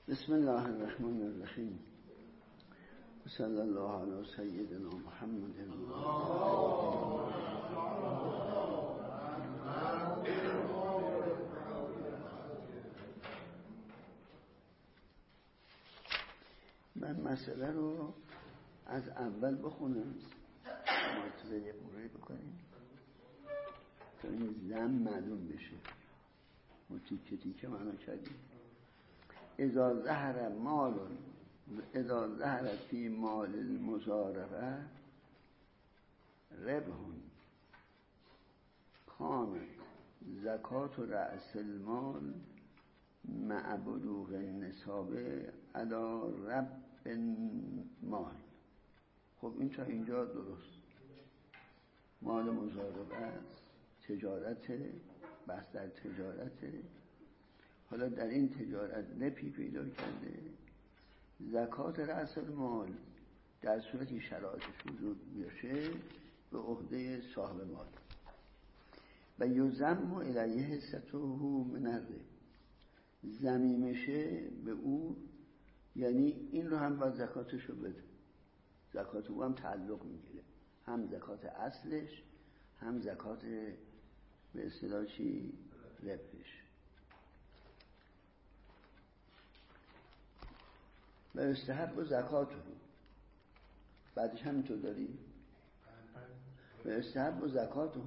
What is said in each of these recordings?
بسم الله الرحمن الرحیم صلی الله علی سیدنا محمد. من مسئله رو از اول بخونم، مرتضی یه بوری بکنیم تا این زم معلوم بشه. ما تیکه تیکه معنا کردیم. اذا ظهر فی مال المزاربه ربح کانت زکات رأس المال مع بلوغ النصاب علی رب المال. خب این تا اینجا درست. مال مزاربه است، تجارت، بحث در تجارت. حالا در این تجارت نپی پیدا کرده، زکات رأس المال در صورتی شرایطش وجود بیاشه به عهده صاحب مال. و یضم الیه حصته من الربح، ضمیمشه به او، یعنی این رو هم باید زکاتشو بده. زکات او هم تعلق میگیره، هم زکات اصلش هم زکات به اصطلاح چی ربحش. و استحب زکاته، بعدش همینطور داریم. و استحب زکاته،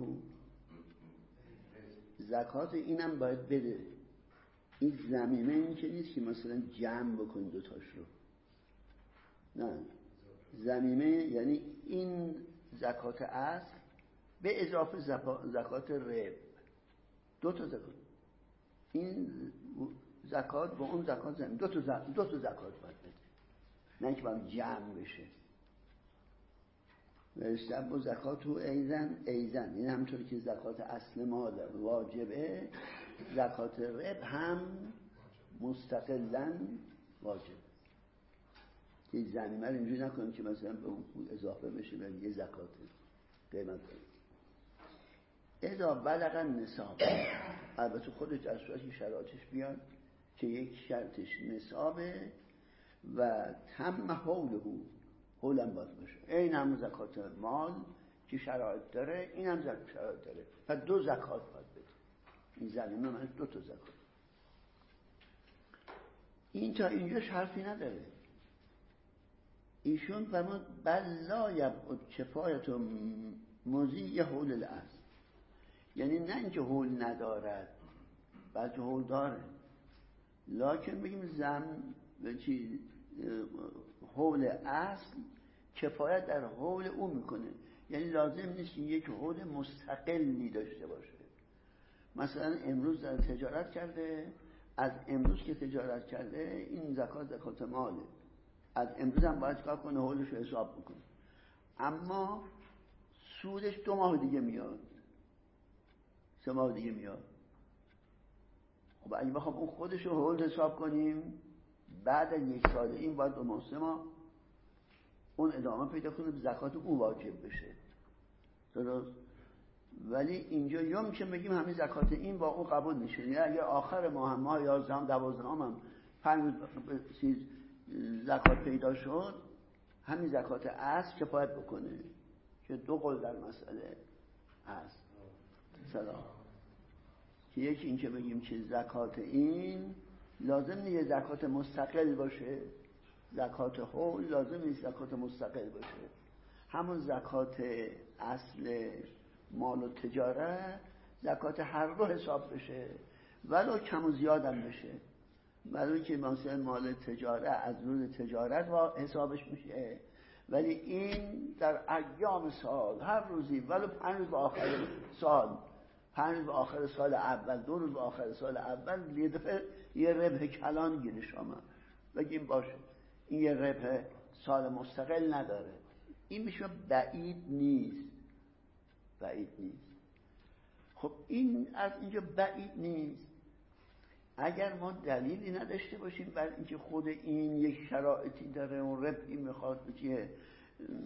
زکات اینم باید بده. این ضمیمه این که نیست که مثلا جمع بکن دوتاش رو، نه. ضمیمه یعنی این زکات اصل به اضافه زکات ربح، دو تا زکات. این زکات با اون زکات زمین دو تا زکات باید بده، نه که باید جمع بشه. و استحب زکات و ایزن این همطور که زکات اصل مال واجبه، زکات ربح هم مستقلاً واجب. که ضمیمه رو اینجوری نکنیم که مثلا به اون اضافه بشه به یه زکات قیمت داره. اذا بلغ النصاب، البته خودش در صورتی شرایطش بیاد که یک شرطش نصابه و تم حوله، حولم باید باشه. این هم زکات مال که شرایط داره، این هم شرایط داره، و دو زکات باید بده. این ضمیمه من دو تا زکات. این تا اینجاش حرفی نداره. ایشون فرمود بل لا یبعد کفایت مضی حول الاصل، یعنی نه اینکه حول ندارد، بلکه حول داره، لکن بگیم حول اصل کفایت در حول او میکنه. یعنی لازم نیست که یک حول مستقلی داشته باشه. مثلا امروز در تجارت کرده، از امروز که تجارت کرده این زکات ماله، از امروز هم باید کار کنه، حولش رو حساب بکنه. اما سودش 2 ماه دیگه میاد، 3 ماه دیگه میاد. خب اگه بخوام اون خودش رو حول حساب کنیم، بعد از 1 سال این باید 2 ماه 3 ماه اون ادامه پیدا کنه، زکات اون واجب بشه. درست؟ ولی اینجا یا میشه بگیم همین زکات این با اون قبول میشه. یعنی اگر آخر ماه 11 12 هم 5 زکات پیدا شد، همین زکات اصل کفایت بکنه. که 2 قول در مسئله هست. سلام. که یکی این که بگیم که زکات این لازم نیست زکات مستقل باشه، زکات حول لازم نیست زکات مستقل باشه. همون زکات اصل مال و تجارت، زکات هر رو حساب بشه، ولو کم و زیادم بشه. ولو که مثلا مال تجارت از روز تجارت حسابش میشه، ولی این در ایام سال هر روزی، ولو 5 روز به آخر سال، 5 روز به آخر سال اول، 2 روز به آخر سال اول، یه دفعه یه ربح کلان گیرش آمد، بگیم باشه این یه ربح سال مستقل نداره. این میشه بعید نیست. خب این از اینجا بعید نیست. اگر ما دلیلی نداشته باشیم بر اینکه خود این یک شرایطی داره، اون ربحی میخواد بچیه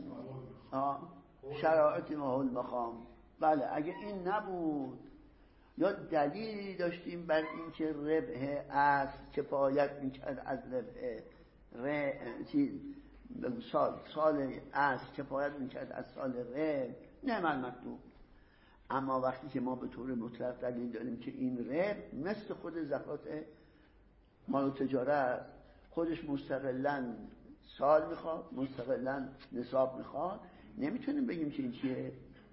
شرایطی محول بخوام، بله اگه این نبود یا دلیلی داشتیم بر اینکه ربح اصل کفایت میکرد از ربح سال اصل کفایت میکرد از سال ربح، نه من مطلوب. اما وقتی که ما به طور مطلق دلیل داریم که این ربح مثل خود زکات مال و تجارت خودش مستقلاً سال میخواد، مستقلاً نصاب میخواد، نمیتونیم بگیم که این چیه؟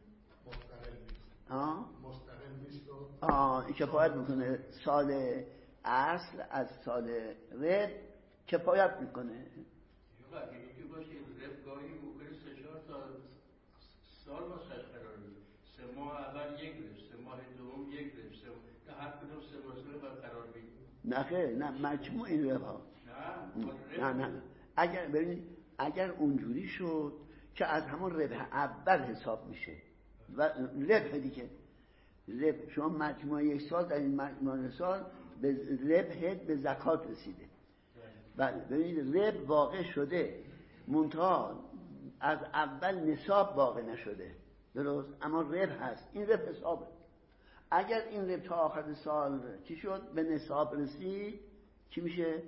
این کفایت میکنه سال اصل از سال رب کفایت میکنه. یکی باشه رب گاهی ممکنه 3-4 تا سال واسش قرار بگیره. 3 ماه اول یک رب، 3 ماه دوم یک رب، هر کدوم 3 ماه باید قرار بگیره. نه خیر، نه مجموع این رب ها. نه اگر ببینید اگر اونجوری شد که از همون ربح اول حساب میشه و ربح دیگه ربح شما مجموعه یک سال در این مجموعه سال به ربح به زکات رسیده. بله ببینید ربح واقع شده منتها از اول نصاب واقع نشده، درست؟ اما ربح هست، این ربح حسابه. اگر این ربح تا آخر سال چی شد به نصاب رسید چی میشه؟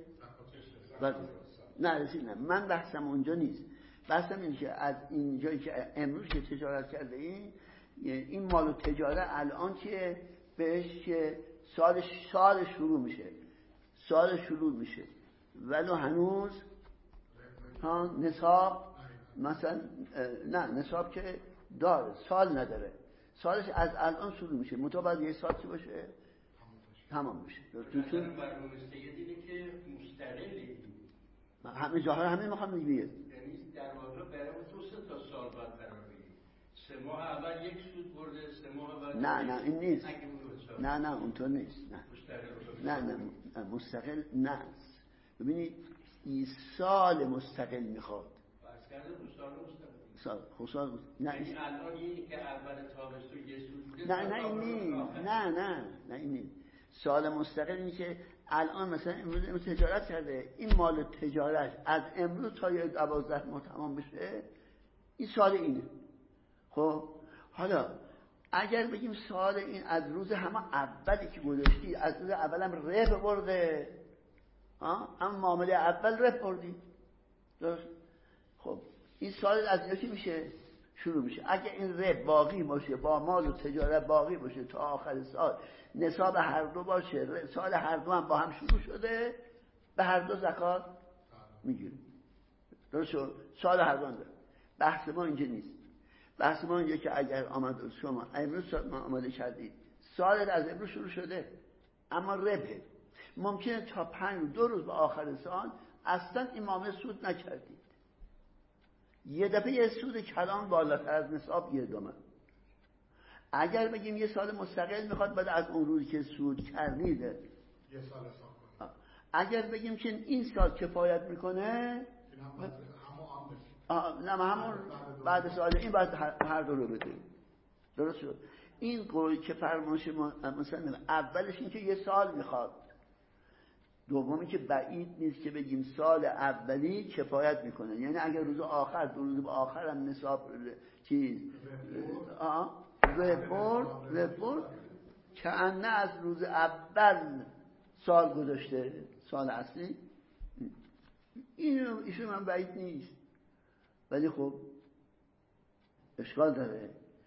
نه رسید. نه من بحثم اونجا نیست، بحثم اینه که از اینجایی که امروز که تجارت کرده این مال و تجارت الان که بهش که سال شروع میشه ولی هنوز نصاب مثلا نه نصاب که داره سال نداره، سالش از الان شروع میشه منتها بعد یه سال چی باشه تمام بشه. چون برنامه‌ریزی دیدی که مستقلی همه جاها همین میخوام بگم، یعنی در واقع برای تو 3 تا سال بعد قرار بگیری. 3 ماه اول یک سود برده، 3 ماه بعد نه این نیست. نه اونطور نیست. نه مستقل نه. ببینید این سال مستقل میخواد. فرض کرده سال مستقل. نه یعنی الان اینی که اول تابستون یه سود بوده. نه این نیست. سال مستقل اینه که الان مثلا امروز تجارت کرده، این مال تجارت از امروز تا 12 ماه تمام بشه، این سال اینه. خب حالا اگر بگیم سال این از روز همه اولی که گذاشتی، از روز اولم ربح برده، اما معامله اول ربح بردی، درست؟ خب این سال از اینجا چی میشه؟ شروع میشه. اگه این ربح باقی باشه، با مال و تجارت باقی باشه تا آخر سال، نصاب هر دو باشه، سال هر دو هم با هم شروع شده، به هر دو زکات میگیریم، درست شد؟ سال هر دو هم داره. بحث ما اینجا نیست. بحث ما اینجا که اگر شما امروز آماده کردید، سال از امروز شروع شده اما ربح ممکنه تا 2 روز به آخر سال اصلا این معامله سود نکردید، یه دفعه یه سود کلان بالاتر از نصاب یه دومه. اگر بگیم یه سال مستقل میخواد بعد از اون روزی که سود کردید یه سال حساب. اگر بگیم که این سال کفایت میکنه نه همون بعد سال این بعد هر دو رو بده، درست شد؟ این قول که فرمایش مثلا اولش این که یه سال میخواد، دومی که بعید نیست که بگیم سال اولی کفایت میکنه، یعنی اگر روز آخر 2 روز آخر هم نصاب رپورت که انه از روز اول سال گذاشته، سال اصلی ایشون من بعید نیست، ولی خب اشکال داره.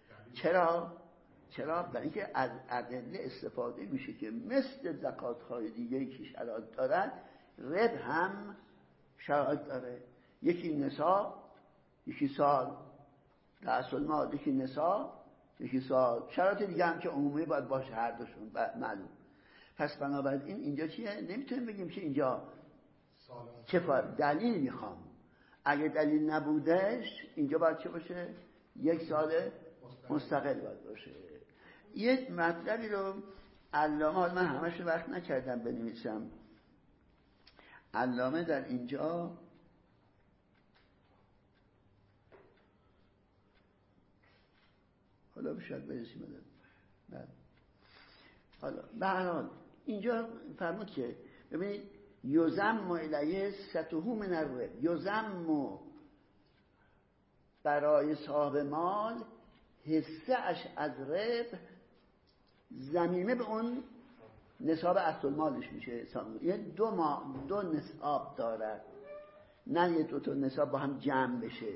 چرا؟ برای اینکه از ادله استفاده میشه که مثل زکات‌های دیگه‌ای که شرایط دارن، ربح هم شرایط داره. یکی نصاب، یکی سال، رأس المال، یکی نصاب، یکی سال، شرایط دیگه هم که عمومی باید باشه هر دوشون معلوم. پس بنابراین اینجا چیه؟ نمیتونیم بگیم که اینجا کفایت. دلیل میخوام. اگه دلیل نبودش اینجا باید چه باشه؟ 1 سال مستقل باید باشه. یک مطلبی رو علامه، من همش وقت نکردم بنویسم، علامه در اینجا حالا بشاید برسیم بعد. حالا به هر حال اینجا فرمود که ببینید یزم الیه سطحو من الربح، یزم برای صاحب مال حصه اش از ربح ضمیمه به اون نصاب اصل مالش میشه. یه دو نصاب داره، نه یه دو تا نصاب با هم جمع بشه.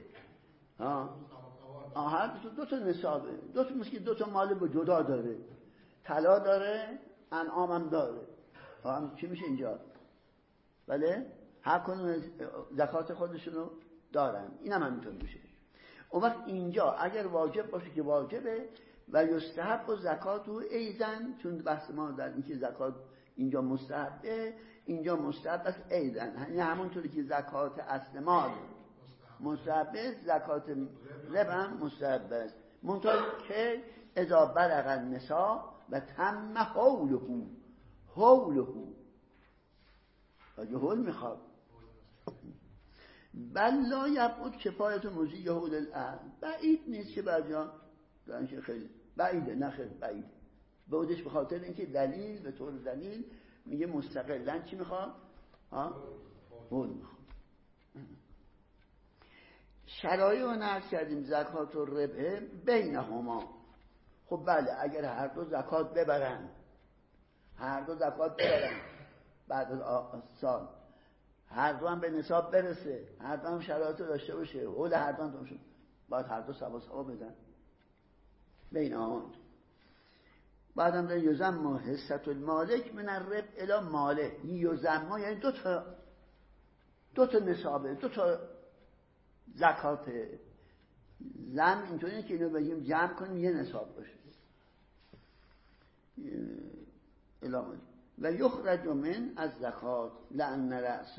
هر دو تا نصابه، دو تا مال با جدا داره، طلا داره، انعام هم داره. چی میشه اینجا؟ بله، هر کدوم زکات خودشونو دارن، این هم همینطور میشه. اون وقت اینجا اگر واجب باشه که واجبه و یستحب و زکات و ایزن، چون بحث ما در این که زکات اینجا مستحبه، اینجا مستحب است ایزن، یعنی همونطوری که زکات اصل مال مستحبه، زکات رب هم مستحب است، منطقه که اذا بلغ النصاب و تم حوله اگه حول میخواد بل لا یبعد کفایت مزی حول الان، بعید نیست که بعضیان دارن که خیلی بعیده، نه خیلی بعید بعدش، به خاطر اینکه دلیل به طور دلیل میگه مستقلن چی میخواد؟ حول میخواد. شرایع رو نرس کردیم زکات و ربه بینهما. خب بله، اگر هر دو زکات ببرن بعد از سال، هر دو هم به نصاب برسه، هر دو هم شرایط رو داشته باشه، حول هر دو هم داشته، باید هر دو سوا بدن بینهما. بعدم در یزم حصت المالک من الرب الی ماله، یزم یعنی دو تا نصابه، دو تا زکات. زم اینطوریه که اینو بگیم جمع کنیم یه نصاب باشه. و یخرج من از زکات لأن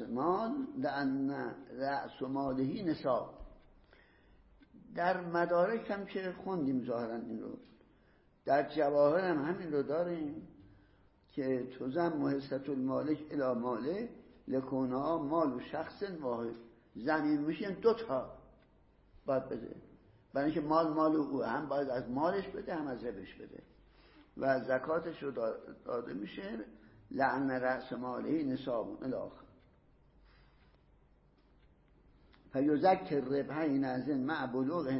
رأس مالهی نصاب. در مدارک هم که خوندیم ظاهرا این رو، در جواهر هم همین رو داریم که تزم حصت المالک الی ماله لکونها مال و شخص واحد. زمین میشه دو تا باید بده، برای اینکه مال او هم باید از مالش بده هم از ربش بده و زکاتش رو داده میشه. لعن رأس ماله نصاب الاخر فیذکر ربحین از این مع بلوغه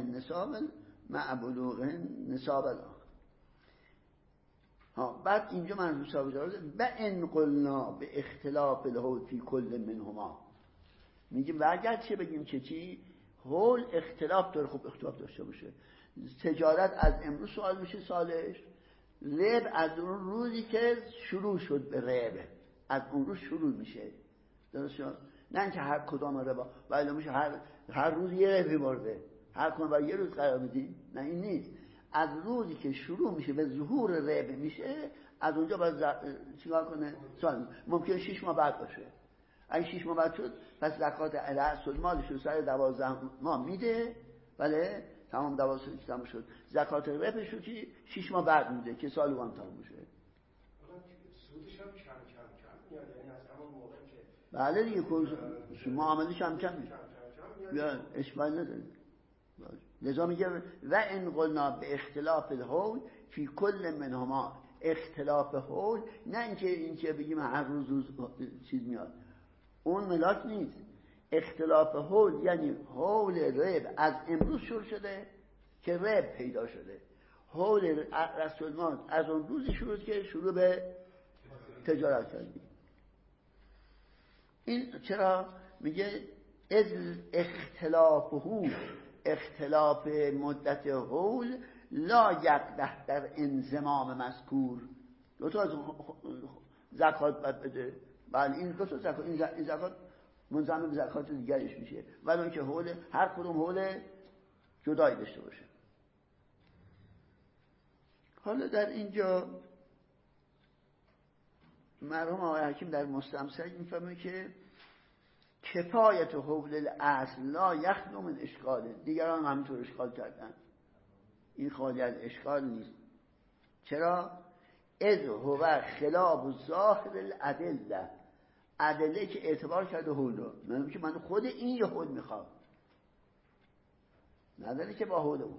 نصاب الاخر. بعد اینجا من حساب داره و ان قلنا به اختلاف الحول فی کل منهما، میگیم و اگر چه بگیم چی حول اختلاف داره، خب اختلاف داشته باشه. تجارت از امروز سوال میشه سالش، رب از اون روزی که شروع شد به رب، از اون روز شروع میشه، درست شد؟ نه اینکه هر کدام ربا ولی میشه هر روز یه ربی برده، هر کدام باید یه روز قرار بدیم، نه این نیست. از روزی که شروع میشه به ظهور رب میشه، از اونجا باید چیکار کنه؟ سوال ممکنه 6 ماه بعد باشه. اگه 6 ماه بعد شد پس زکات رأس المالش رو سر 12 ماه میده، بله تمام 12 تمام شد. زکات ربش رو 6 ماه بعد میده که سال وام تمام بشه. سودش هم کم میاد، یعنی از همون موقع که بله دیگه معامله کم میاد، اشکال نداره. لذا میگه و ان قلنا به اختلاف الحول فی کل منهما، اختلاف حول، نه اینکه بگیم هر روز چیز میاد، اون ملاک نیست. اختلاف حول یعنی حول رب از امروز شروع شده که رب پیدا شده، حول رسول مال از اون روزی شروع به تجارت کردیم. این چرا میگه از اختلاف مدت حول لا یقدح در انضمام مذکور. دو تا از زکات باید بده، بله این دو تا زکات، این زکات منضم به زکات دیگرش میشه، ولی اون که حول هر کدوم حول جدایی داشته باشه. حالا در اینجا مرحوم آقای حکیم در مستمسک میفهمه که کفایت حول الاصل لا یخلو من اشکاله. دیگران همینطور اشکال کردن، این خالی از اشکال نیست. چرا؟ اذ هو خلاف ظاهر الادله، ادله که اعتبار کرده حول رو، میگه من خود این یه حول میخوام، نداره که با حول اون.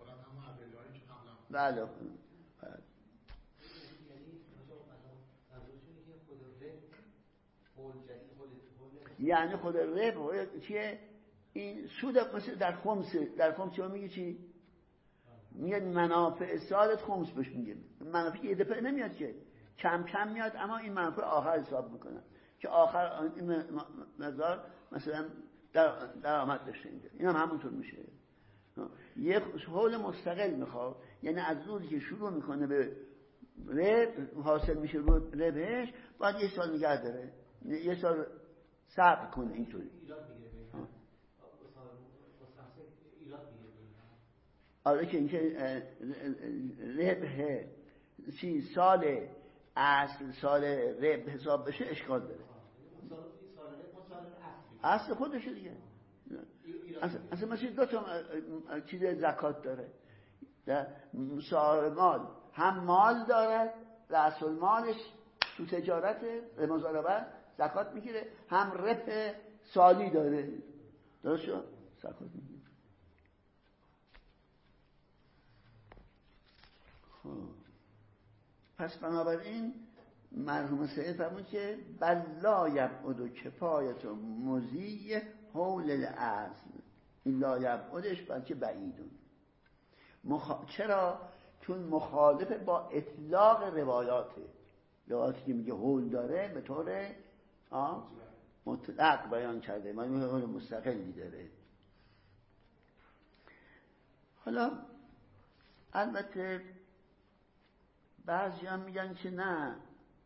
بله یعنی خود رب چیه؟ این سود مثل در خمس چه میگه چی؟ میگه منافع سالت خمس بهش میگه. منافع یه دفعه نمیاد که، کم کم میاد، اما این منافع آخر حساب میکنن که آخر این مقدار مثلا درآمد داشته اینجا. این هم همونطور میشه. یه حول مستقل میخواد، یعنی از روزی که شروع میکنه به ربح حاصل میشه رو ربحش، باید یه سال نگه داره، یه سال صبر کنه. اینطوری آره که اینکه ربح سال اصل سال ربح حساب بشه اشکال داره. اصل خودشه دیگه. اصلا مثل دو تا چیز زکات داره. صاحب مال هم مال دارد، رأس المالش تو تجارت مضاربه زکات میگیره، هم ربح سالی داره، درست شد؟ زکات میگیره. پس بنابراین مرحوم سید فرمود که بل لا یبعد کفایت مضی حول الاصل، این لا یبعدش بلکه بعیدون. چرا؟ چون مخالف با اطلاق روایاتی که میگه حول داره به طور مطلق بیان کرده، ما میگه حول مستقلی داره. حالا البته بعضی هم میگن که نه،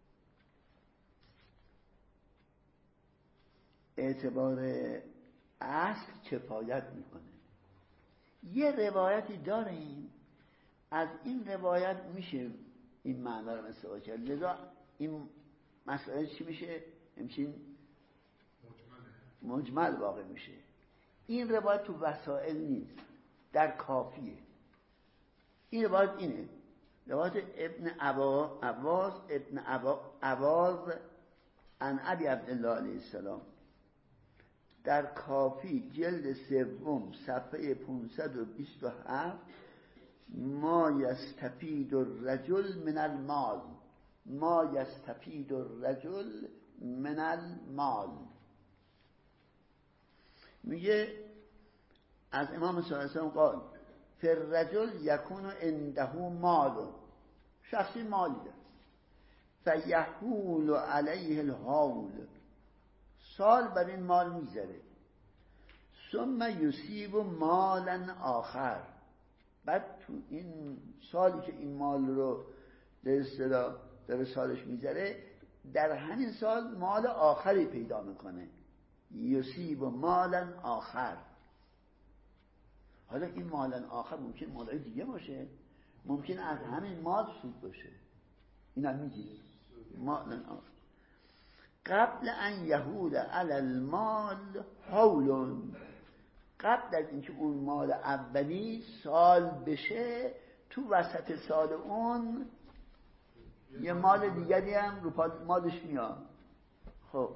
اعتبار اصل کفایت میکنه. یه روایتی داریم، از این روایت میشه این معنی رو استفاده کرد، لذا این مسئله چی میشه؟ همچین مجمل واقع میشه. این روایت تو وسائل نیست، در کافیه. این روایت اینه، روایت ابن عواز عن ابی عبدالله علیه السلام در کافی جلد 3 صفحه 527 ما یستفید الرجل من المال، ما یستفید الرجل من المال، میگه از امام صلی الله علیه وسلم قال فالرجل یکون عنده مال، شخصی مالی داره، فیحول علیه الحول، سال بر این مال میذاره، ثم یصیب مالا آخر، بعد تو این سالی که این مال رو در اصطلاح داره سالش میذاره، در همین سال مال آخری پیدا میکنه، یصیب مالا آخر. حالا این مالا آخر ممکن مالای دیگه باشه، ممکن از همین مال سود باشه، اینا میگیره مالا آخر. قبل ان یهود علی المال حول، قبل از اینکه اون مال اولی سال بشه، تو وسط سال اون یه مال دیگری هم رو مالش میاد. خب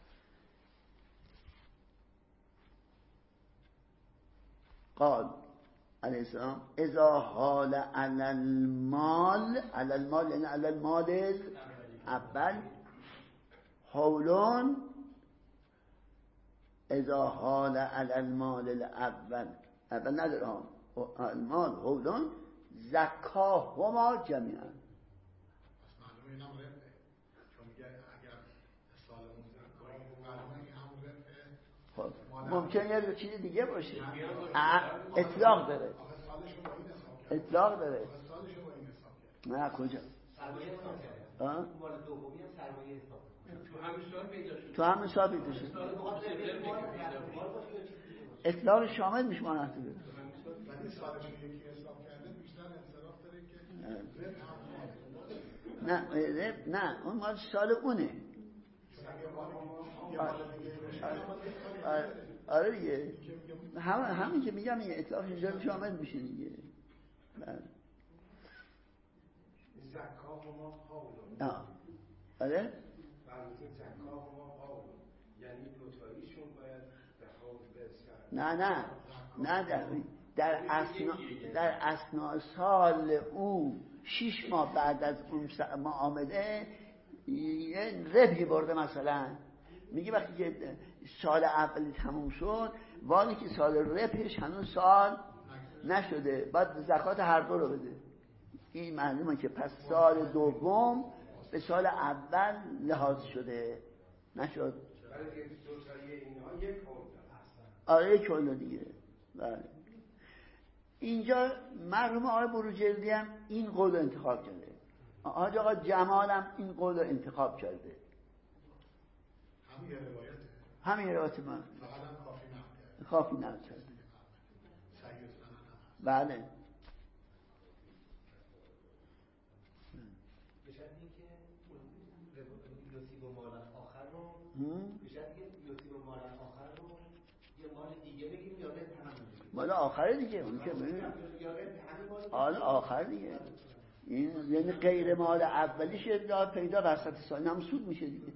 قال علیه السلام اذا حال علی المال، علی المال یعنی علی المال اول، حولون اذا حال علی المال الاول، اول نداره المال حولون زکاهما جمیعا. معلومه اینم ربه، چون میگه اگر سال اون زکاهی معلومه این هم ربه. ممکن یه چیز دیگه باشه، اطلاق داره، اطلاق داره. نه کجا؟ مال دومی هم سرمایه حساب تو همین سال پیدا شد. اطلاق شامل میشه مانحته ولی سالش یکی حساب کرده بیشتر انصراف داره که نه اون مال سال اونه. آره دیگه، همین که میگم این اطلاق اینجا شامل میشه دیگه. زکاه ما حاول. آره؟ یعنی دوتاییشون باید به حال برسن. نه در اثناء سال او 6 ماه بعد از اون معامله یه ربحی برده. مثلا میگه وقتی که سال اولی تموم شد، ولی که سال ربحش هنوز سال نشده، باید زکات هر دو رو بده. این معلومه که پس سال دوم به سال اول لحاظ شده نشد. برای دو سالی اینها یک قول آره یک قول دیگه. بله. اینجا مرحوم آقای بروجردی هم این قول رو انتخاب کرده، حاج آقا جمال هم این قول رو انتخاب کرده. همین روایت من کافی نقل کرده. بله. مال آخره دیگه اون که ببین حالا آخر دیگه این یعنی غیر مال اولیش پیدا وسط سال هم سود میشه دیگه.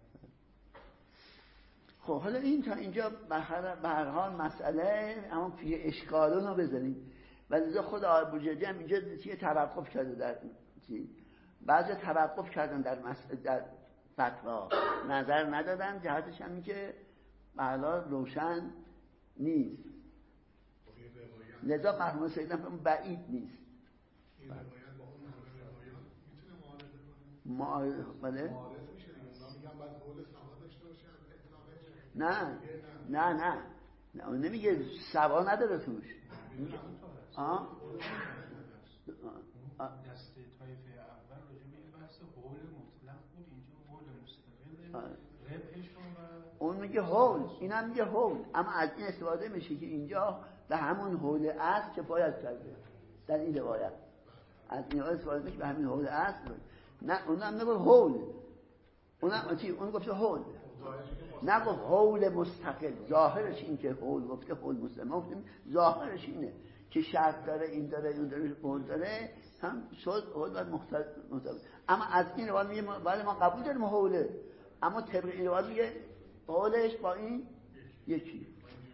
خب حالا این تا اینجا به هر حال مسئله اما توی اشکالون رو بزنیم و لذا خود آقای بروجردی هم اینجا چیه توقف کرده در بعضی توقف کردن در فتوا نظر ندادن، جهتش هم این که به هر حال روشن نیست، لذا مرحوم سیدنا هم بعید نیست. این روایت با اون روایات میتونه معارضه کنه؟ بله؟ معارض میشه دیگه. اونا میگن باید قول سوا داشته باشه از اطلاقه. نه اون نمیگه سوا نداره توش. دسته طایفه اول راجع به این بحث قول مطلق بود، اینجا قول مستقل ربحشون و اون میگه هول، اینم میگه هول، اما از این استفاده میشه که اینجا به همون هول اصل کفایت کرده در این روایت، از این استفاده میشه به همین هول اصل. نه اونم نگه هول، اون گفته هول، نگه هول مستقل. ظاهرش این که هول گفته هول مستقل، ما گفتیم ظاهرش اینه که شرط داره، این داره، اون داره، هول داره، هم شد هول باید مختلف. اما از این روایت میگه ولی ما قبول داریم هوله، اما طبق این روایت میگه هولش با این یکی.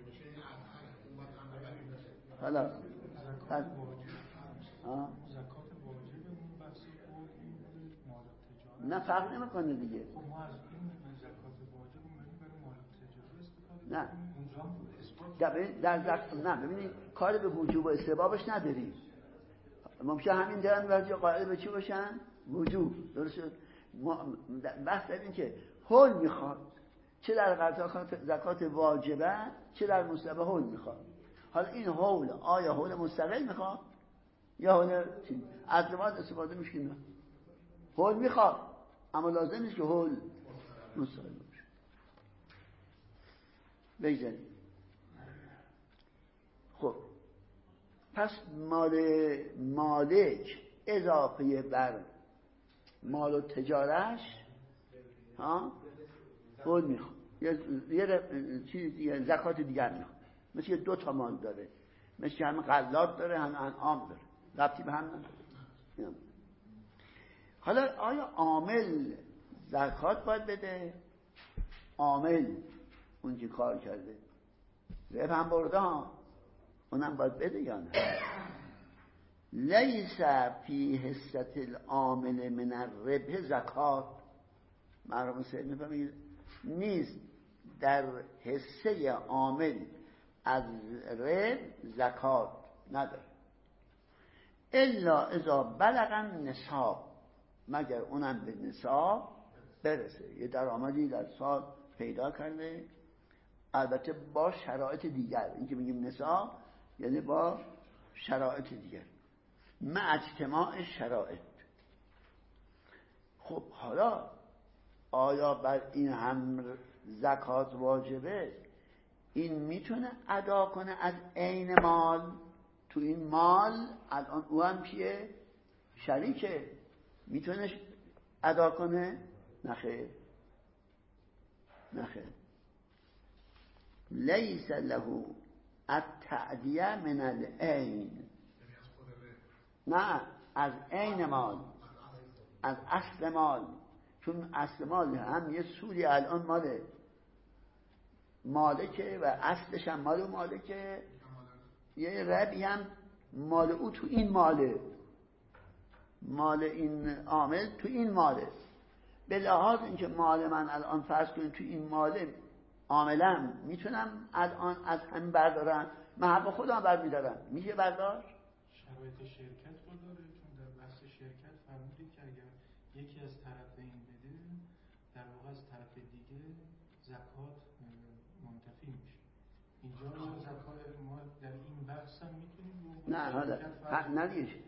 حالا زکات واجب اون بحث قول این مال تجارت نه فرق نمیکنه دیگه. خب ما از این زکات واجب اومدیم برای مال تجارت استفاده نه اونجا اثبات نه ببینید کار به وجوب و استحبابش نداریم. ممکنه همین درن وجه قائل به چی باشن؟ وجوب. درسته؟ بحث این که هول میخواد، چه در زکات واجبه چه در مستحبه هول میخواد. حالا این هول آیا هول مستقل میخواد یا هول چی؟ از روایت استفاده میشه نه هول میخواد، اما لازم نیست که هول مستقل باشه. بگذاریم. خب پس مالک اضافه بر مال و تجارش هول میخواد، یه چیز دیگه زکات دیگر میخواد، مثل 2 تا مال داره، مثل هم غلات داره هم انعام داره، ربطی به هم نداره. حالا آیا عامل زکات باید بده؟ عامل اون که کار کرده ربح هم برده ها، اونم باید بده یا نه؟ لیس فی حصت العامل من الربح زکات. مرحوم سید میفهمید نیست در حصه عامل از ربح زکات نداره، الا اذا بلغ النصاب، مگر اونم به نصاب برسه، یه درآمدی در سال پیدا کرده، البته با شرایط دیگر. این که میگیم نصاب یعنی با شرایط دیگر، مع اجتماع شرایط. خب حالا آیا بر این هم زکات واجبه؟ این میتونه ادا کنه از عین مال؟ تو این مال الان او هم کیه؟ شریکه، میتونه ادا کنه؟ نخیر. لیس له التعدیه من العین، نه از عین مال، از اصل مال، چون اصل مال هم یه سودی الان مالکه و اصلش هم مال و مالکه، یه ربی هم مال او تو این ماله، مال این عامل تو این ماله. به لحاظ اینکه مال من الان فرض کنید تو این ماله عاملا میتونم الان از همین بردارم، من حق خودم برمیدارم، میشه برداشت؟ شرایط شرکت رو داره، چون در بحث شرکت فرمودید که اگر یکی از طرفین بده در واقع از طرف دیگه زکات منتفی میشه. اینجا زکات ما در این بحث هم میتونیم نه حالا نه دیگه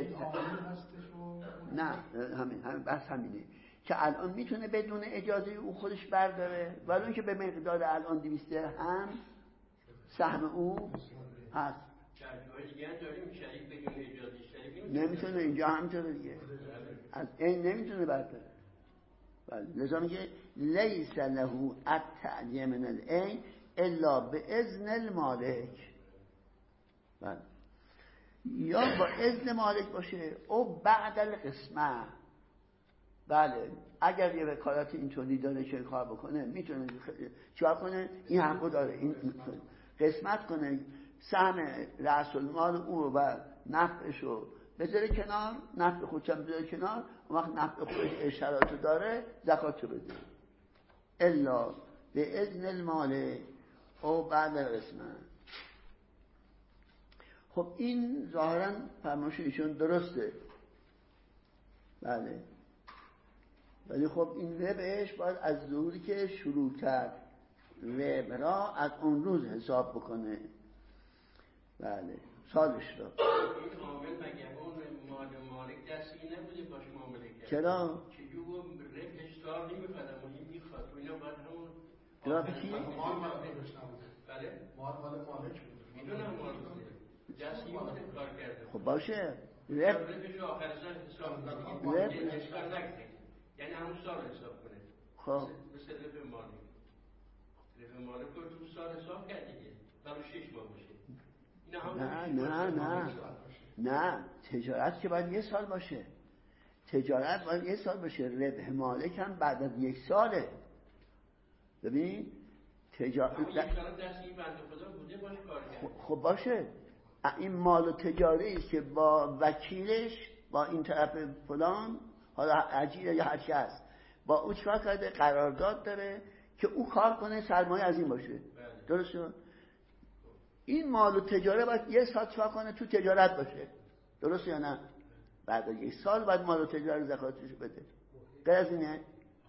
نه همین بحث همینه که الان میتونه بدون اجازه او خودش برداره، ولی اون که به مقدار الان 200 هم سهم او هست. جای دیگه داریم شریک بدون اجازه شریک نمیتونه، اینجا همینطوره دیگه، از این نمیتونه برداره. بله لذا میگه لیس له التعدیه من العین الا باذن المالک. بله یا با اذن مالک باشه او بعد القسمه. بله اگر یه وکالت اینطوری داره که کار بکنه میتونه چیکار کنه؟ این حقو داره، این قسمت کنه، سهم رأس المال او و نفعشو بذاره کنار، نفع خودشم بذاره کنار، اون وقت نفع خودش اشتراطو داره زکاتشو بده. الا به اذن المال او بعد القسمه. خب این ظاهرا فرمایش ایشون درسته، بله، ولی خب این ربحش باید از ظهوری که شروع کرد ربح را از اون روز حساب بکنه. بله سالش را. این عامل مگه اون مالک دستی نبوده باش معامله کرد؟ چرا؟ چجور ربحش سال نمیخواد اما این میخواد و اینا باید همون جناب کی؟ مال مالکش نبوده. بله؟ مال مالک بوده. میدونم مال بوده دستی بوده کار کرده. خب باشه ربحش آخر سال حساب کنه اشکال نکنه، یعنی همون سال حساب کنه. خب مثل ربح مالک، ربح مالک رو تو سال حساب کرد دیگه برای 6 ماه باشه. نه تجارت که باید 1 سال باشه، تجارت باید 1 سال باشه، ربح مالک هم بعد از 1 ساله. ببین تجارت دست این بنده خدا بوده باش کار کرد. خب باشه، این مال و تجاری است که با وکیلش با این طرف فلان حالا عجیبه یا هر چی هست با او چکار کرده، قرارداد داره که او کار کنه سرمایه از این باشه. درست شد؟ این مال و تجاره باید 1 سال چکار کنه تو تجارت باشه. درست یا نه؟ بعد از 1 سال باید مال و تجاره زکاتش بده. غیر از اینه؟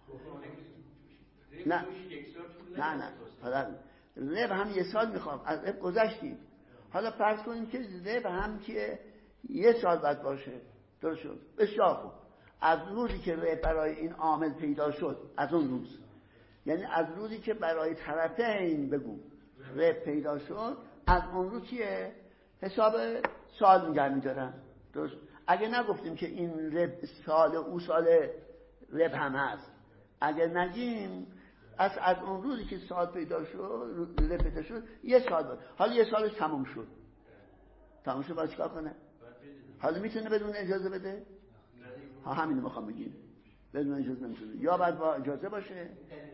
نه حالا ربح هم 1 سال میخوام، از ربح گذشتیم، حالا فرض کنیم که ربح هم که 1 سال باید باشه. درست شد؟ بسیار خوب. از روزی که ربح برای این عامل پیدا شد، از اون روز، یعنی از روزی که برای طرفین بگو ربح پیدا شد، از اون روز چیه؟ حساب سال نگه می‌دارن. درست؟ اگه نگفتیم که این ربح سال او سال ربح هم هست، اگه نگیم از اون روزی که سال پیدا شد، ربح پیدا شد 1 سال بود، حالا 1 سالش تموم شد. تموم شد باید چیکار کنه؟ حالا میتونه بدون اجازه بده؟ ها همین میخوام بگیم، بدون اجازه نمیتونه، یا باید با اجازه باشه.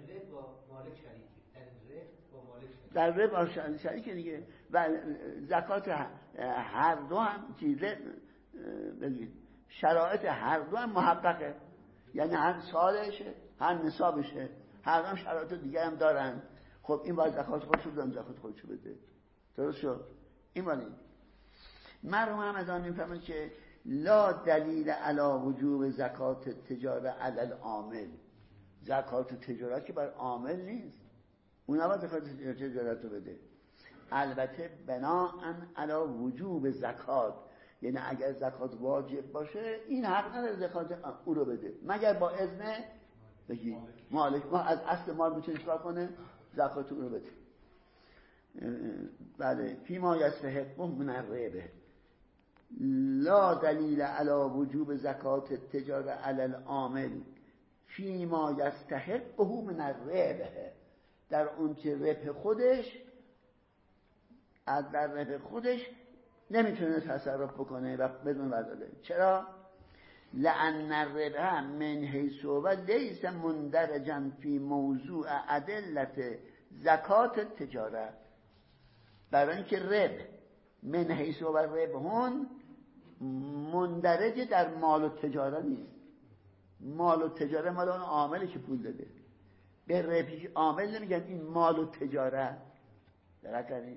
در ربح با شریک دیگه. و زکات هر دو هم چیزه بگید شرایط هر دو هم محققه، یعنی هر سالشه هر نصابشه، هر دو هم شرایط دیگه هم دارن. خب این باید زکات خودشو بدن، زکات خودشو بده. درست شد؟ این باید مرحوم هم از آن میفهمن که لا دلیل علی وجوب زکات تجاره علی العامل. زکات تجارت که بر عامل نیست، اون نباید زکات تجارت رو بده. البته بناءً علی وجوب زکات، یعنی اگر زکات واجب باشه این حق نداره زکات او رو بده مگر با اذن بگی مالک. ما از اصل مال میتونیم چیکار کنه؟ زکات او رو بده. بله فیما یستحق من الربح لا دلیل علی وجوب زکات تجاره علی العامل فیما یستحقه من الربح، در اون که ربح خودش از در ربح خودش نمیتونه تصرف بکنه و بدون بداله. چرا؟ لأن الربح من حیث و لیس مندرجا فی موضوع ادلت زکات تجاره. برای اینکه ربح من حیث و ربحون مندرج در مال و تجاره نیست. مال و تجاره مال اون عاملی که پول داده، به ربح عامل نمیگن این مال و تجارت. درک کردید؟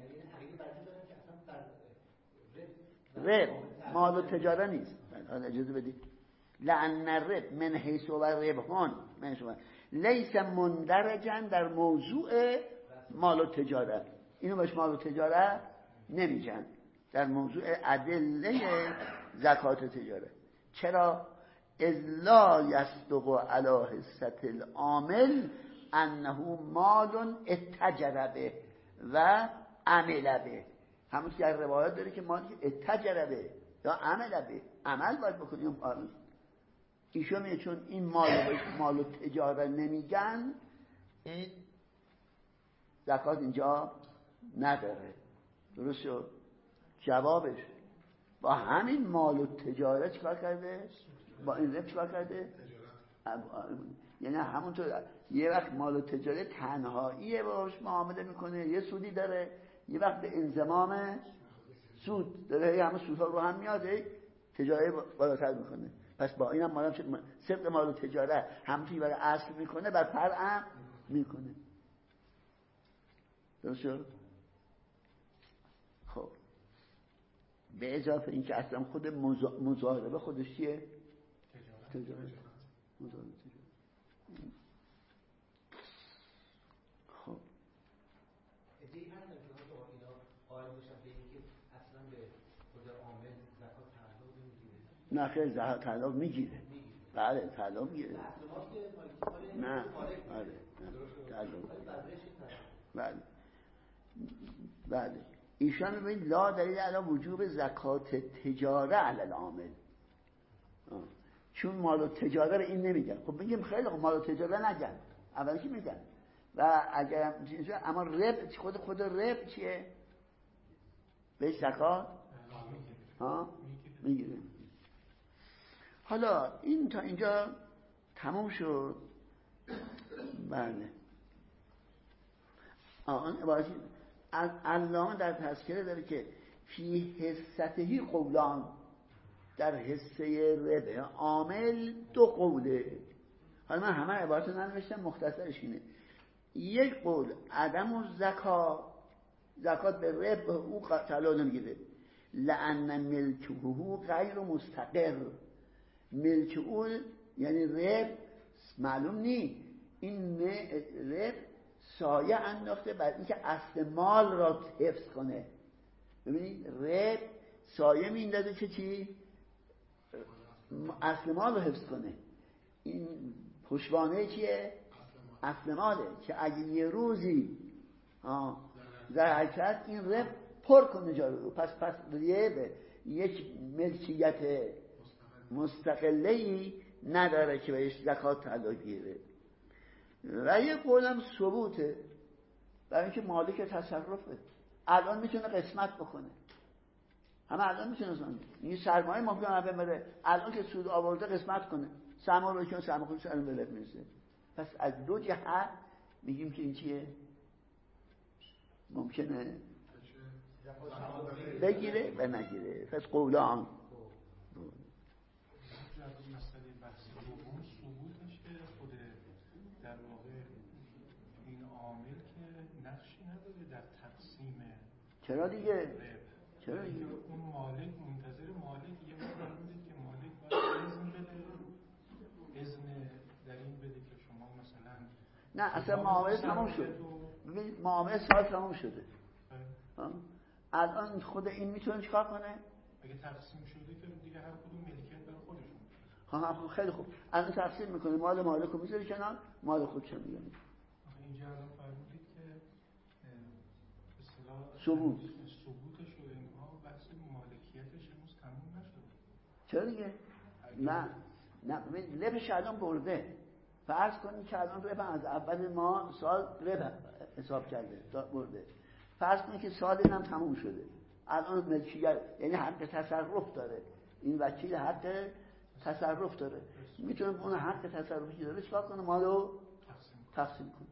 ربح مال و تجارت نیست. حالا اجازه بدید. لأن الربح من حیث و ربحان لیس مندرجا در موضوع مال و تجارت. اینو بهش مال و تجارت نمیگن در موضوع ادله زکات تجارت. چرا؟ اذ لا یصدق علی حصة العامل انه مال اتجر به و عمل به. همون که در روایات داره که مالی اتجر به یا عمل به، عمل باید بکنیم. ایشون میگه چون این مال و تجارت نمیگن، این زکات اینجا نداره. درست شد؟ جوابش با همین مال و تجارت چیکار کرده؟ با این ربح چیکار کرده؟ یعنی همونطور یه وقت مال و تجارت تنهاییه باش معامله میکنه، یه سودی داره، یه وقت به انضمام سود داره، همه سودها رو هم میاده، تجارت بالاتر میکنه. پس با اینم مالم شد صدق مال و تجارت همونطوری برای اصل میکنه بر فرع میکنه. درست شد؟ خب به اضافه این که اصلا خود مضاربه خودش چیه؟ تجارت. مضاربه تجارت. خب ادعی هستن که تو اینا قائل باشن به اینکه اصلا به خود عامل زکات تعلق نمیگیره. نه خیلی زکات تعلق میگیره. بله تعلق میگیره. نه بله تعلق. بله بله. ایشان می‌بینید لا دلیل علی وجوب زکات تجاره علی العامل. چون مال و تجاره رو این نمیگن. خب میگیم خیلی خب مال و تجاره نگن، اولی که میگن و اگر اما ربح خود ربح چیه؟ بهش زکات میگیره. حالا این تا اینجا تموم شد. بله آن عبارتی علامه در تذکره داره که فی حصتهی قولان، در حصه ربح عامل دو قوله. حالا من همه عبارت رو ننوشتم، مختصرش اینه. یک قول عدم زکات به ربح او تعلق نمیگیره، لأن ملکه غیر مستقر. ملک او یعنی ربح معلوم نی، این ربح سایه انداخته بر اینکه اصل مال را حفظ کنه. ببینید ربح سایه میندازه که چی؟ اصل مال رو حفظ کنه. این پشتوانه چیه؟ اصل ماله که اگه یه روزی ضرر کرد این ربح پر کنه جا رو. پس ربح یک ملکیت مستقله‌ای نداره که بهش زکات تعلق گیره. و یک قولم ثبوته، برای اینکه مالک تصرفه، الان میتونه قسمت بکنه. همه الان میتونه این سرمایه ممکنه ببره، الان که سود آورده قسمت کنه، سرمایه رو که سرمایه خودش الان بلد میرسه. پس از دو جهت میگیم که این چیه؟ ممکنه بگیره و نگیره. پس قولان مسئله بحث دوم ثبوتش که خود در واقع این عامل که نقشی نداره در تقسیم. چرا دیگه؟ چرا دیگه؟ اون مالک منتظر مالک یه وقت میگه که مالک باید اذن بده، اذن در این بده که شما مثلا نه اصلا معامله تمام شد. ببین معامله سال تمام شده. الان خود این میتونه چیکار کنه؟ اگه تقسیم شده که دیگه هر کدوم ملکیت برای خودشون. خیلی خوب. الان تقسیم میکنه، مال مالک رو میذاره کنار، مال خودش رو میگه. اینجا الان فرمودید که به اصطلاح ثبوتش و اینها بحث مالکیتش هنوز تموم نشده. چرا دیگه؟ نه ببین لبش الان برده. فرض کنید که الان ربح از اول ما سال ربح حساب کرده برده. فرض کنید که سال اینم تموم شده. الان ملکیت یعنی حق تصرف داره. این وکیل حق تصرف داره. میتونه اون حق تصرفی داره چیکار کنه؟ مالو تقسیم کنه.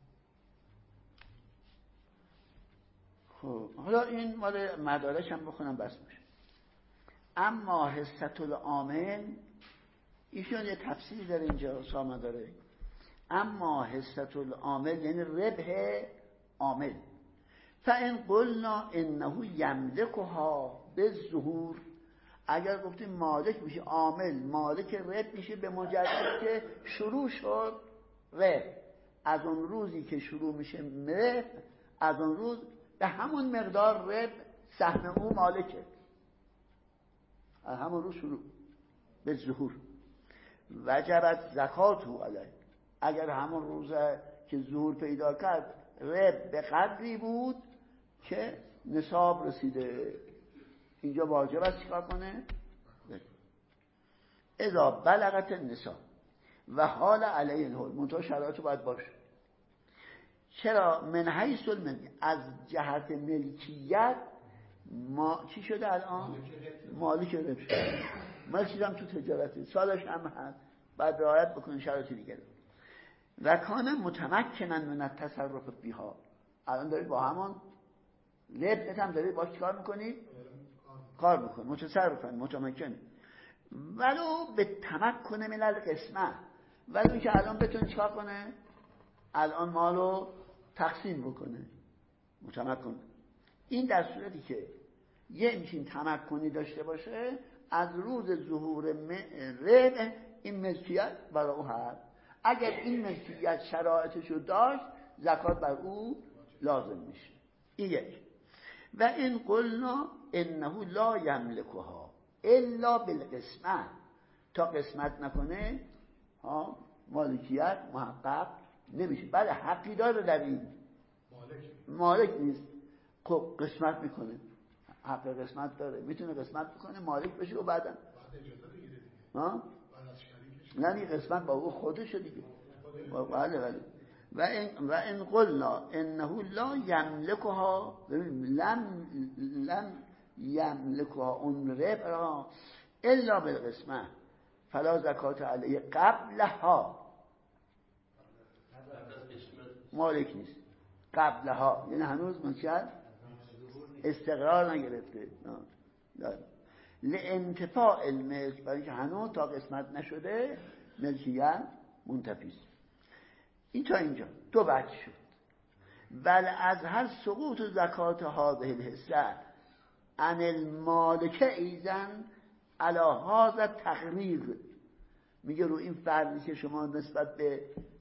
خب حالا این مال مدارک هم بخونم بس میشه. اما حصة العامل ایشون یه تفسیری داره اینجا سامه داره. اما حصة العامل یعنی ربح عامل. فإن قلنا انه یملکها بالظهور، اگر گفتیم مالک میشه عامل، مالک ربح میشه به مجرد که شروع شد ربح، از اون روزی که شروع میشه ربح، از اون روز به همون مقدار ربح سهم او مالکه، از همون روز شروع به ظهور. وجبت زکاتو علیه، اگر همون روز که ظهور پیدا کرد ربح به قدری بود که نصاب رسیده، اینجا واجب است چیکار کنه؟ اذا بلغت النصاب و حال علیه الحول، منتها شرایط باید باشه. چرا؟ من حیث الملک، از جهت ملکیت ما چی شده الان؟ مالک ربح شده. من چیزم تو تجارتی سالش هم هست، بعد رعایت بکنین شرایط دیگه. و کان متمکنن من التصرف بیها، الان دارید با همون ربحت هم دارید باش کار میکنید؟ کار میکنید، متصرفن، متمکن. ولو به تمکن من القسمه، ولو که الان بتونه چیکار کنه؟ الان مالو تقسیم بکنه، متمکن. این در صورتی که یه همچین تمکنی داشته باشه، از روز ظهور ربح این ملکیت برای او هست. اگر این ملکیت شرایطشو داشت زکات بر او لازم میشه. این یک. و این قلنا انه لا یملکها الا بالقسمه، تا قسمت نکنه مالکیت محقق نمیشه. بله حقی داره در این، مالک نیست، خب قسمت میکنه، حق قسمت داره، میتونه قسمت بکنه مالک بشه و بعدا اجازه بگیره دیگه. ها؟ نه این قسمت با او خودشه دیگه. بله. و این قلنا انه لا یملکها، لم یملکها اون ربح را الا بالقسمه فلا زکات علیه قبلها، مالک نیست قبلها، یعنی هنوز ملکیت استقرار نگرفته، لانتفاع الملک، برای که هنوز تا قسمت نشده ملکیت منتفی است. این تا اینجا دو بچ شد. بل از هر سقوط زکات هذه الحصه عن المالک ایزن علی هذا تقریر، میگه رو این فرضی که شما نسبت به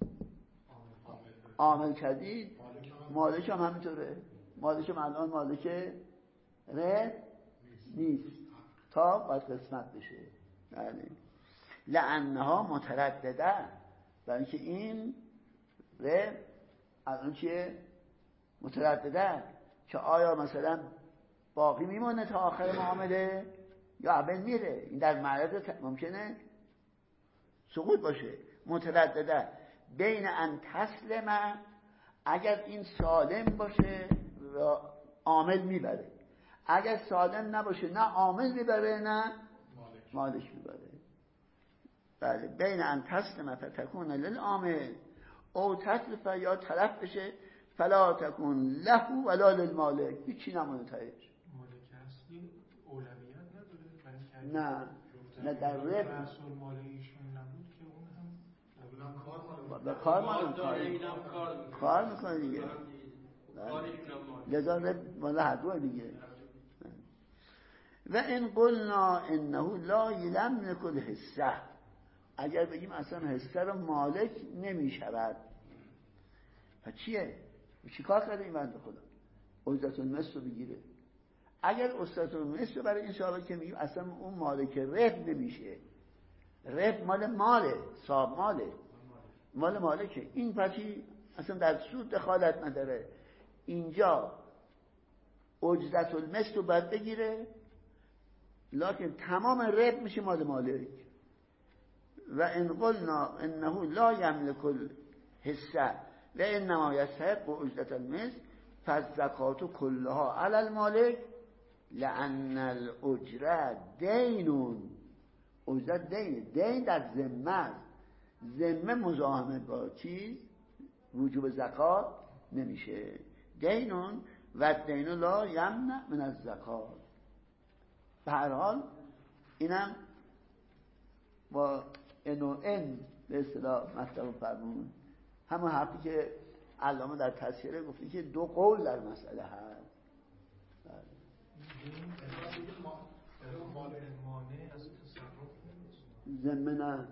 عامل کردید مالک هم همینطوره، مالک هم الان مالک ربح نیست تا باید قسمت بشه. یعنی لانها متردده، برای اینکه این ربح الان چیه؟ متردده که آیا مثلا باقی میمونه تا آخر معامله یا اول میره. این در معرض ممکنه سقوط باشه. متردده بین ان تسلمه، اگر این سالم باشه عامل میبره، اگر سالم نباشه نه عامل میبره نه مالک میبره. بله بین ان تسلمه فتکون للعامل او تسلفه، یا طرف بشه فلا تکون له ولا للمالک، هیچی نمونه تایش. مالک اصلی اولویت نداره؟ نه در ربح رسول مال ایشون نبود که اون هم کار میکنه دیگه، لذا ربح مال هر دو دیگه. و این قلنا انه لا یملک الحصه، اگر بگیم اصلا حصه رو مالک نمیشود، پس چیه؟ چی کار کرده این بنده خدا؟ اجرت المثل رو بگیره. اگر اجرت المثل برای این سوال که میگیم اصلا اون مالک ربح نمیشه، ربح ماله، صاحب مال مالکه، این پسی اصلا در سود دخالت نداره. اینجا اجرت المثل رو باید بگیره، لکن تمام ربح میشه مال مالک. و ان قلنا انه لا یملک الحصه و انما یستحق اجرت المثل فالزکات كلها علی المالک لان الاجره دین، اجرت دین در ذمه مزاحمه با چیز وجوب زکات نمیشه. دینون و دین لا یمنع من الزکات. به هر حال اینم با ان و ان به اصطلاح مطلب فرمون همون حرفی که علامه در تذکره گفتی که 2 قول در مسئله هست. ذمه نه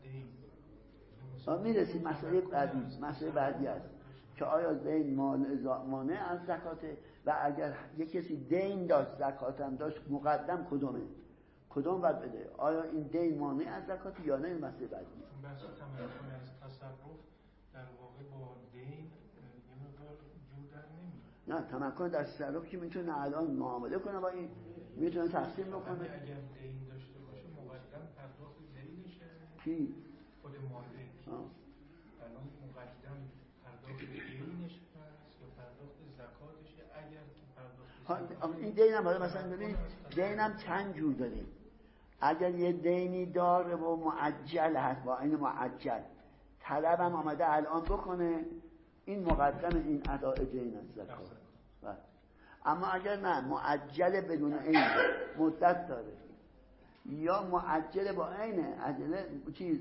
میرسیم مسئله بعدی است که آیا دین مانع از زکاته و اگر یک کسی دین داشت زکات هم داشت مقدم کدوم باید بده؟ آیا این دین مانع از زکات یا نه؟ این مسئله بعدی بحث تمکن از تصرف در واقع با دین یه مقدار جور در نمیاد. نه تمکن در تصرف که میتونه الان معامله کنه با این، میتونه تقسیم بکنه. اگر دین داشته باشه مقدم پرداخت دینشه کی؟ خود مالک. الان مقدم پرداخت دینش هست یا پرداخت زکاتشه؟ اگر که پرداخت این دین هم مثلا ببین دین هم چند جور داریم. اگر یه دینی داره و معجل هست با این معجل طلب هم آمده الان بکنه، این مقدم این اداء دین از زکات. اما اگر نه معجل بدون عین مدت داره یا معجل با عین عجله چیز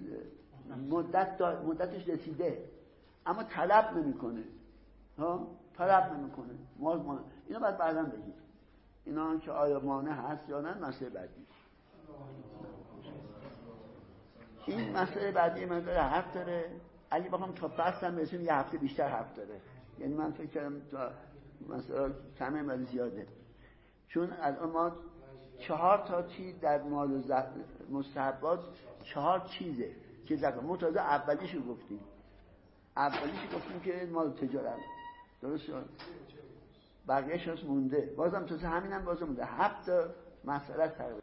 مدتش رسیده اما طلب نمیکنه، طلب نمیکنه، اینا باید بعداً بگید اینا که آیا مانع هست یا نه. مسئله بعدی این مسئله بعدی من داره حرف داره. اگه بخوام تا بحثم برسیم یه هفته بیشتر حرف داره، یعنی من فکر کردم تا مثلا کمه ولی زیاده، چون الان ما 4 تا چیز در مال و مستحبات 4 چیزه که زکات متازه اولیشو گفتیم که مال تجارت درست شد، بقیه‌اش مونده، بازم تو همینم بازم مونده 7 تا مسئله تقریبا.